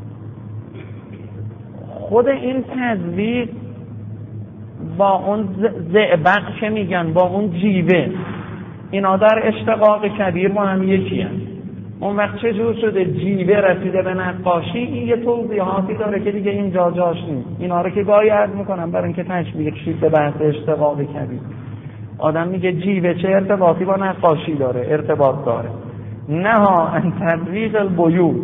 خود این تزویق با اون زئبق که میگن، با اون جیوه، اینا در اشتقاق کبیر با هم یکی هست. اون وقت چه جور شده جیوه رسیده به نقاشی، این یه توضیحاتی داره که دیگه اینجا جاش نیست. اینا رو که گاهی عرض میکنم برای اینکه تشبیه شید به بحث اشتقاق کبیر. آدم میگه جیوه چه ارتباطی با نقاشی داره؟ ارتباط داره. نها عن تزویق البیوت.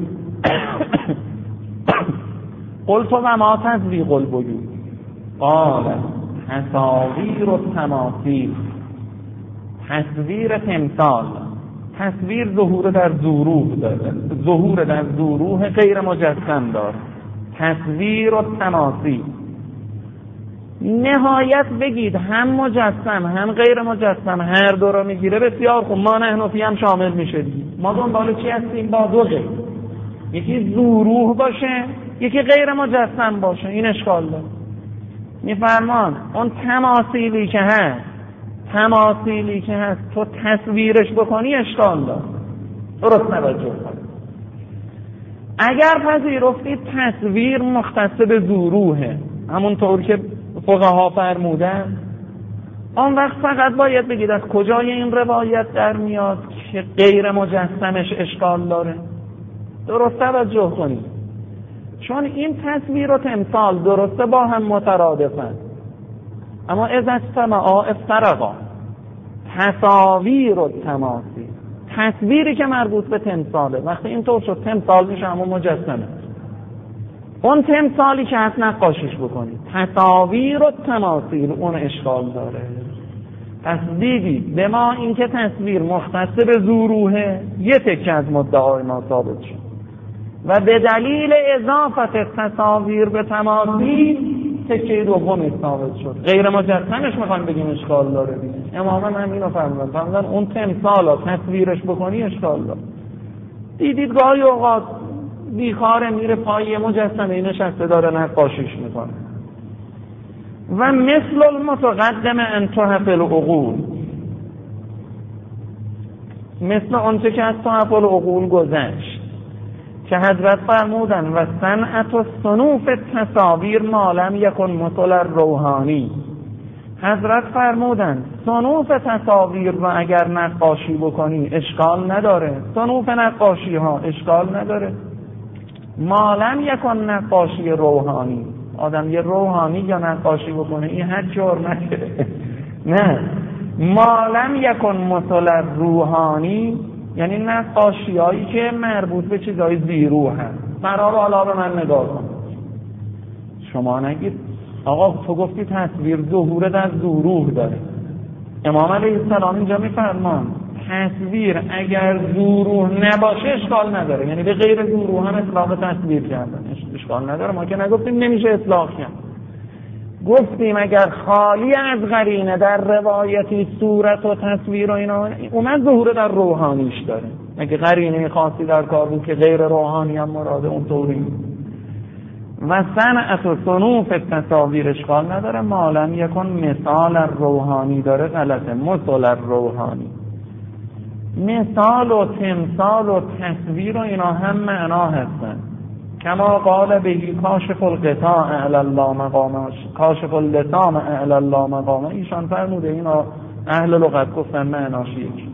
قلت و ما تزویق البیوت؟ قال تصاویر و تماثیل. تصویر تمثال، تصویر ظهور در ظروح داره، ظهور در ظروح غیر مجسم داره. تصویر و تماثیل، نهایت بگید هم مجسم هم غیر مجسم هر دو را میگیره، بسیار خوب، ما نحنفی هم شامل میشه دیگه. ما دنبال چی هستیم؟ با دو غیر، یکی ظروح باشه یکی غیر مجسم باشه. این اشکال داره. میفرمان اون تماثیلی که هست، تماثیلی که هست تو تصویرش بکنی اشکال داره، درست توجه کنید. اگر پذیرفتید تصویر مختص به ظروحه، همونطور که فقها فرمودن، آن وقت فقط باید بگید از کجای این روایت در میاد که غیر مجسمش اشکال داره. درست توجه کنید، چون این تصویر و تمثال درسته با هم مترادفن، اما اذا اجتمعا افترقا. تصاویر و تماثیل، تصویری که مربوط به تمثاله، وقتی این طور شد تمثال میشه اما مجسمه. اون تمثالی که هست نقاشیش بکنید. تصاویر و تماثیل اون اشکال داره. پس دیدید به ما این که تصویر مختص به ظروحه، یه تکه از مدعای ما ثابت شد و به دلیل اضافت تصاویر به تماثیل تکه دوم ثابت شد. غیر مجسمش میخوان بگیم اشکال داره دیگه. اماما من اینو فهمیدم، فهمیدن اون تمثالا تصویرش بکنی اشکال داره. دیدید گاهی اوقات بیخاره میره پای مجسمه نشسته داره نقاشیش میکنه. و مثل المتقدم ان تحف العقول، مثل آنچه که از تحف العقول گذشت که حضرت فرمودن و صنعت و صنوف تصاویر ما لم یکن مثل الروحانی. حضرت فرمودن صنوف تصاویر رو اگر نقاشی بکنی اشکال نداره، صنوف نقاشی ها اشکال نداره. ما لم یکن نقاشی روحانی، آدم یه روحانی یا نقاشی بکنه این هر جرمته. نه، ما لم یکن مثل روحانی یعنی نقاشی هایی که مربوط به چیزهای زیرو هست. مرا بالا به من نگاه کن. شما نگید آقا تو گفتی تصویر ظهور در ظروح داره. امام علیه السلام اینجا میفرمان تصویر اگر ظروح نباشه اشکال نداره، یعنی به غیر ظروح هم اطلاق تصویر کردن اشکال نداره. ما که نگفتیم نمیشه اطلاق کرد، گفتیم اگر خالی از قرینه در روایتی صورت و تصویر و اینا اومد ظهور در روحانیش داره. اگه قرینه خاصی در کار بود که غیر روحانی هم مراده اون طوری و صنعت و صنوف تصاویر اشکال نداره. مالن یکن مثال روحانی داره غلطه، مثال روحانی. مثال و تمثال و تصویر و اینا هم معنا هستن. کما قال بهی کاشف القطاع اعلی الله مقامش، کاشف اللسام اعلی الله مقامه. ایشان فرموده اینا اهل لغت گفتن معناش یکی.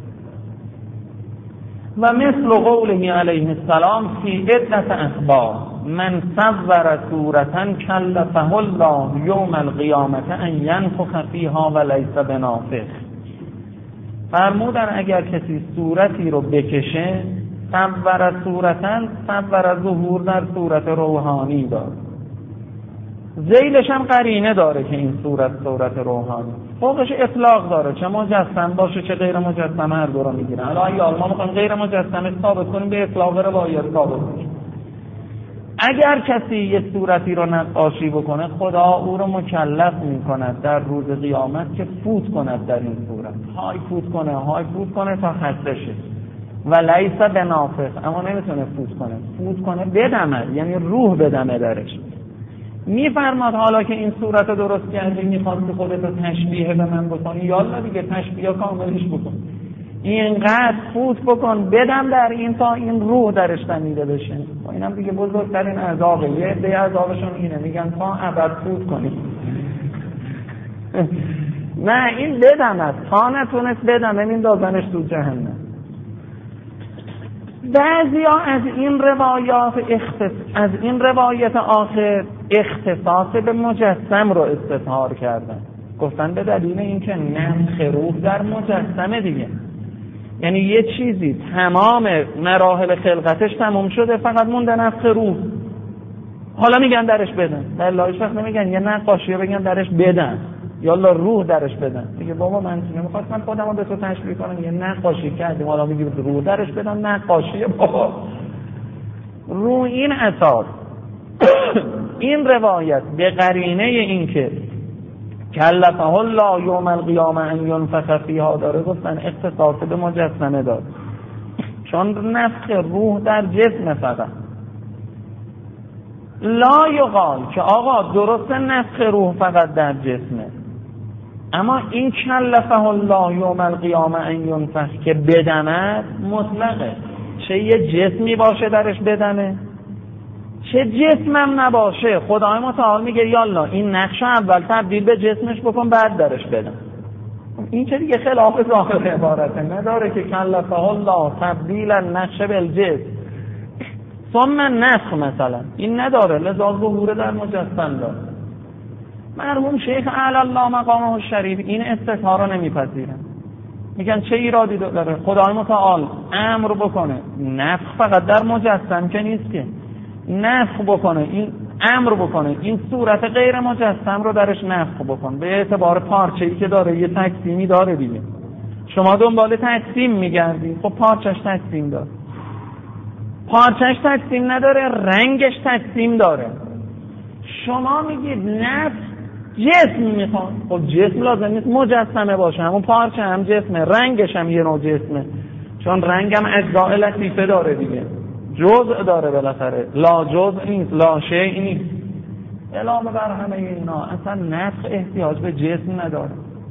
و مثل قوله علیه السلام فی عدت اخبار من صور صورتا کلفه الله یوم القیامت ان ینفخ فیها و لیس بنافخ. فرمودن اگر کسی صورتی رو بکشه، صور صورتا، صور ظهور در صورت روحانی داره، ذیلش هم قرینه داره که این صورت صورت روحانی، فوقش اطلاق داره، چه مجسم باشه چه غیر مجسم هر دو رو میگیرن. حالا یا ما میخوایم غیر مجسم ثابت کنیم به اطلاق روایت ثابت کنیم. اگر کسی یه صورتی رو نقاشی بکنه خدا او رو مکلف میکند در روز قیامت که فوت کند در این صورت، های فوت کنه های فوت کنه تا خسته شه و لیس بنافخ، اما نمیتونه فوت کنه، فوت کنه بدمه، یعنی روح بدمه درش. میفرماد حالا که این صورت رو درست کردی میخواستی خودت رو تشبیه به من بکنی، یالا دیگه تشبیه کاملش بکن، اینقدر فوت بکن بدم در این تا این روح درش تنیده بشه. و اینم دیگه بزرگترین عذابه. یه عده عذابشون اینه، میگن تا ابد فوت کنی. نه این بدم است، تا نتونست بدم این دازنش تو جهنم. بعضی ها از این روایات اختص... از این روایت آخر اختصاص به مجسم رو استظهار کردن، گفتن به دلیل اینکه نفخ روح در مجسمه دیگه، یعنی یه چیزی تمام مراحل خلقتش تموم شده فقط مونده نفخ روح، حالا میگن درش بدن. والله وقت نمیگن یه نقاشی رو بگن درش بدن یا الله روح درش بدن. میگه بابا من نمیخواستم خودم رو به تو تشبیه کنم، یه نقاشی کردیم حالا میگی روح درش بدن. نقاشی بابا رو این اساس این روایت به قرینه این که کلفه الله یوم القیامه ان ینفخ فیها داره، گفتن اختصاص به مجسمه داره، چون نفخ روح در جسم فقط. لا یقال که آقا درست نفخ روح فقط در جسمه، اما این کلفه الله یوم القیامه ان ینفخ که بدمه مطلقه، چه یه جسمی باشه درش بدمه چه جسمم نباشه. خدای متعال میگه یالا این نقش اول تبدیل به جسمش بکن بعد درش بدم. این چه دیگه خلاف ظاهر عبارته، نداره که کلفه الله تبدیل نقش بالجسم ثم نفخ مثلا، این نداره، لذا ظهور در مجسم داره. مرحوم شیخ اعلی الله مقامه الشریف این استظهار رو نمیپذیرن، میگن چه ایرادی داره خدای متعال امر بکنه نفخ فقط در مجسم که نیست که، نفخ بکنه این امر بکنه این صورت غیر مجسم رو درش نفخ بکن، به اعتبار پارچه‌ای که داره یه تقسیمی داره دیگه. شما دنبال تقسیم میگردی، خب پارچه‌اش تقسیم داره، پارچه‌اش تقسیم نداره رنگش تقسیم داره. شما میگید نفخ جسم میخواد، خب جسم لازم نیست مجسمه باشه، همون پارچه هم جسمه، رنگش هم یه نوع جسمه، چون رنگم اجزاء لطیفه داره دیگه، جزء داره بالاخره، لا جزء نیست لا شیء نیست. علاوه بر همه اینا اصلا نفخ احتیاج به جسم نداره.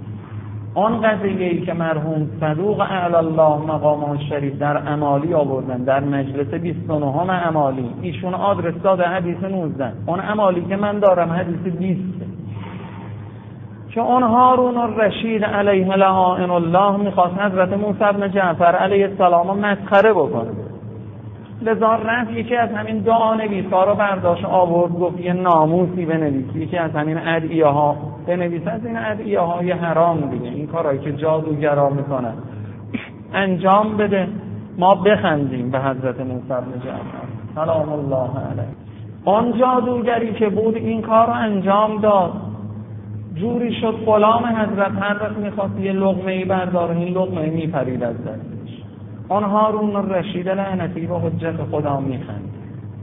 آن قضیه‌ای که مرحوم صدوق اعلی الله مقامه الشریف در امالی آوردن در مجلس بیست و نهم امالی، ایشون آدرس داده حدیث نوزده، اون امالی که من دارم حدیث بیست، که اون هارون الرشید علیه لعائن الله میخواست حضرت موسی بن جعفر علیه السلام رو مسخره بکنه، لذا رفت یکی از همین دعا نویسا رو برداشت آورد گفت یه ناموسی بنویس، یکی از همین ادعیه ها بنویس، از این ادعیه های حرام دیگه، این کارهایی که جادوگرا میکنن انجام بده ما بخندیم به حضرت موسی بن جعفر سلام الله علیه. آن جادوگری که بود این کار رو انجام داد، جوری شد غلام حضرت هر وقت میخواست یه لقمه‌ای برداره این لقمه میپرید از دستش. آن هارون الرشید لعنتی با حجت خدا میخند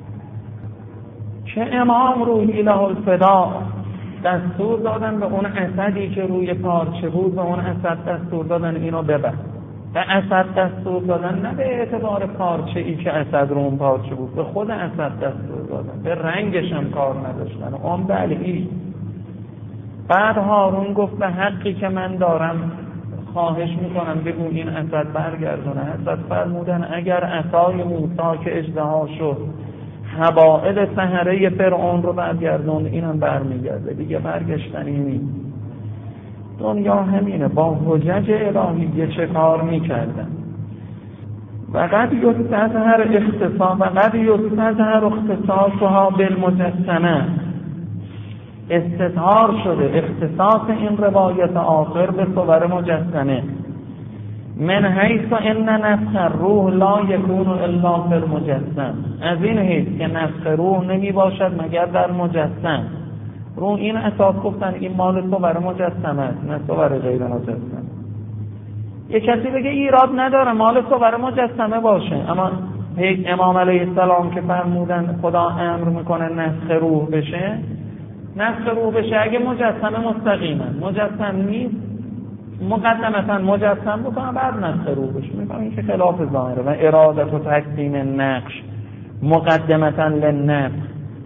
که امام روحی له الفدا دستور دادن به اون اسدی که روی پارچه بود، به اون اسد دستور دادن اینو ببر، به اسد دستور دادن نه به اعتبار پارچه ای که اسد رو اون پارچه بود، به خود اسد دستور دادن، به رنگش هم کار نداشتن. اون بلعی بعد هارون گفت به حقی که من دارم خواهش میکنم بگو این اسد برگردونه. اسد فرمودن اگر عصای موسی که اژدها شد حبائل سحره فرعون رو برگردون اینم برمیگرده دیگه، برگشتنی نیست. دنیا همینه، با حجج الهیه چه کار میکردن. و قد یستظهر اختصاص و قد یستظهر اختصاصها بالمجسمه، استظهار شده اختصاص این روایت آخر به صور مجسمه، من حیث ان نفخ الروح لا یکون الا فی المجسم، از این حیث که نفخ روح نمی باشد مگر در مجسم. رو این اساس گفتن این مال صور مجسمه است نه صور غیر مجسم. یک کسی بگه ایراد نداره مال صور مجسمه باشه، اما امام علیه السلام که فرمودن خدا امر میکنه نفخ روح بشه، نفخ روح بشه اگه مجسمه مستقیما، مجسم نیست مقدمتا مجسم بکنم بعد نفخ روح بشه. میگم این که خلاف ظاهره و ارادت و تقسیم نقش مقدمتا للنفخ.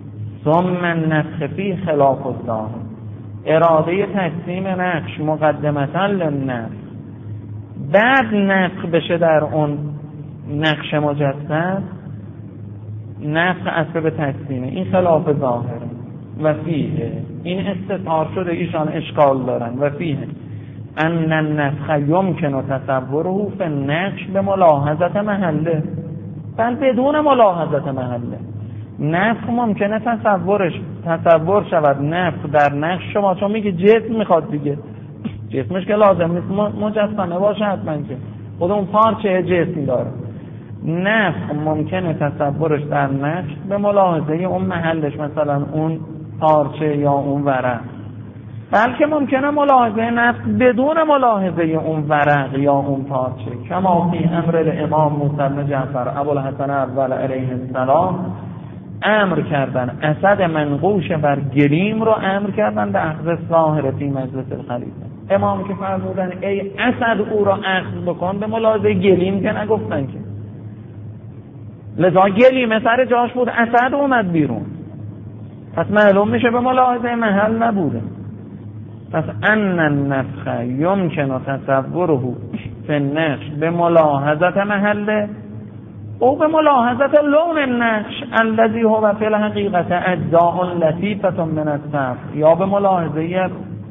ثم النفخ فی خلاف الظاهر. اراده تقسیم نقش مقدمتا للنفخ، بعد نفخ بشه در اون نقش مجسم، نفخ اصل به تقسیمه، این خلاف ظاهره. و فیه، این استثار شده ایشان اشکال دارن. و فیه ان النفخ یمکن تصوره فی النقش به ملاحظت محله، بل بدون ملاحظت محله. نفخ ممکنه تصورش تصور شود نفخ در نقش شما، چون میگه جسم میخواد دیگه، جسمش که لازم نیست مجسمه باشه حتما، که خود اون پارچه جسم داره. نفخ ممکنه تصورش در نقش به ملاحظه اون محلش، مثلا اون پارچه یا اون ورق، بلکه ممکنه ملاحظه نفخ بدون ملاحظه اون ورق یا اون پارچه. کما فی امر امام موسی بن جعفر ابوالحسن اول علیه السلام امر کردن اسد منقوش بر گلیم رو امر کردن به اخذ ظاهر فی مجلس الخلیفه. امام که فرمودن ای اسد او را اخذ بکن، به ملاحظه گلیم که نگفتن که، لذا گلیم سر جاش بود، اسد اومد بیرون، پس معلوم میشه به ملاحظه محل نبوده. پس ان النفخ یمکن تصوره فی النقش به ملاحظت محله او به ملاحظت لون النقش الذی هو فی الحقیقت اجزاء لطیفه من الصف، یا به ملاحظه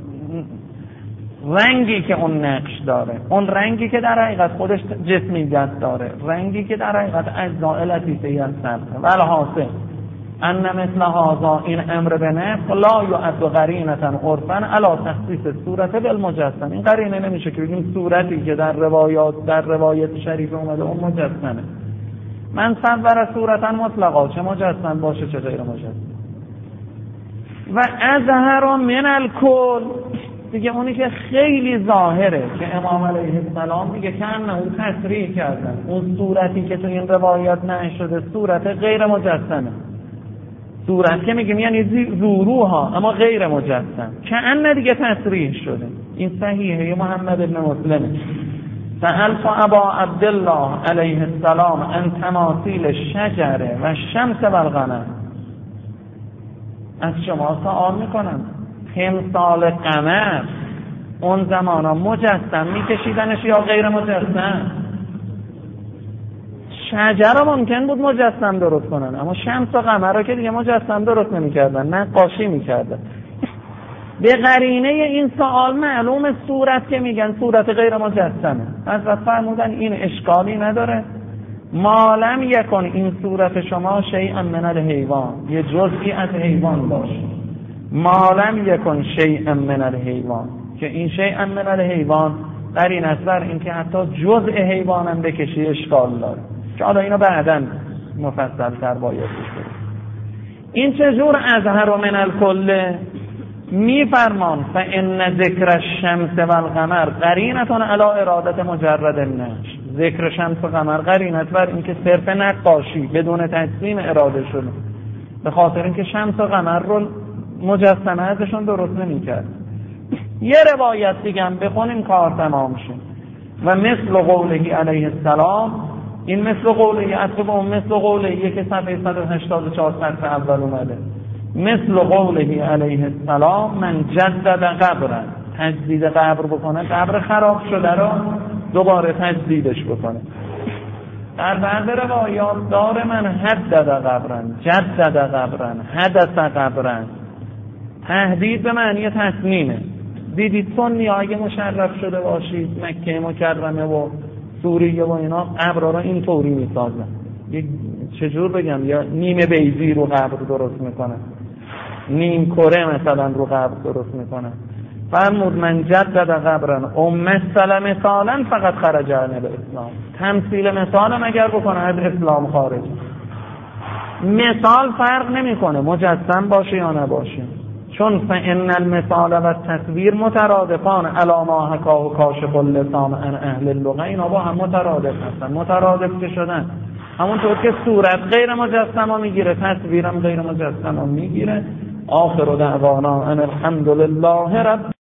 رنگی که اون نقش داره، اون رنگی که در حقیقت خودش جسمیت داره، رنگی که در حقیقت اجزاء لطیفه از صف. والحاصل ان مثل هذا، این امر به نفخ لا یعد قرینه عرفا علی تخصیص صورت بالمجسم. این قرینه نمیشه که بگیم صورتی که در روایات در روایت شریف اومده اون مجسمه. من صور صورتا مطلقا، چه مجسم باشه چه غیر مجسم. و اظهر من الکل، دیگه اونی که خیلی ظاهره که امام علیه السلام میگه که انه تصریح کردن اون صورتی که تو این روایات نشده صورت غیر مجسمه. صورت که میگیم یعنی زوروها اما غیر مجسم، که ان دیگه تصریح شده. این صحیحه محمد بن مسلم. سألت ابا عبدالله علیه السلام ان تماثیل شجره و شمس و القمر، از شما سوال میکنم تمثال قمر اون زمانا مجسم میکشیدنش یا غیر مجسم؟ شجره ممکن بود مجسم درست کنن، اما شمس و قمر رو که دیگه مجسم درست نمیکردن، نقاشی میکردن. به قرینه این سوال معلوم صورت که میگن صورت غیر مجسمه. حضرت فرمودن این اشکالی نداره مالم یکن این صورت شما شیئا من الحیوان، یه جزئی از حیوان باشه. مالم یکن شیئا من الحیوان، که این شیئا من الحیوان قرینه است بر این که حتی جزء حیوانم بکشی اشکال داره، که حالا اینو بعداً مفصل تر باید بشه. این چجور اظهر من الکل می فرمان فان ذکر الشمس و القمر قرینتون علی ارادت مجرد النقش. ذکر شمس و قمر قرینت بر اینکه صرف نقاشی بدون تجسیم اراده شده، به خاطر اینکه شمس و قمر رو مجسمه ازشون درست نمی کرد. یه روایت دیگه هم بخونیم کار تمام شه. و مثل قوله علیه السلام، این مثل قوله اطبع مثل قوله که صفحه صد و هشتاد و چهار صفحه اول اومده. مثل قوله علیه السلام من جدد قبرن، تجدید قبر بکنه، قبر خراب شده رو دوباره تجدیدش بکنه. در بعض روایات داره من حدد قبرن، جدد قبرن، حدث قبرن. تهدید به معنی تصمیمه. دیدید سنی اگه مشرف شده باشید مکه مکرمه و سوریه و اینا قبرها رو این طوری میسازن، چجور بگم، یا نیمه بیضی رو قبر درست میکنن، نیم کره مثلا رو قبر درست میکنن. فرمود من جدد قبرن او مثل مثالا فقط خرج عن الاسلام، تمثیل مثالم اگر بکنه از اسلام خارج. مثال فرق نمیکنه مجسم باشه یا نباشه، چون فان المثال و التصویر مترادفان علی ما حکاه کاشف اللسان عن اهل اللغه، اینا با هم مترادف هستن. مترادف که شدن همونطور که صورت غیر مجسمه میگیره تصویرم غیر مجسمه میگیره. آخر دعوانا ان الحمد لله رب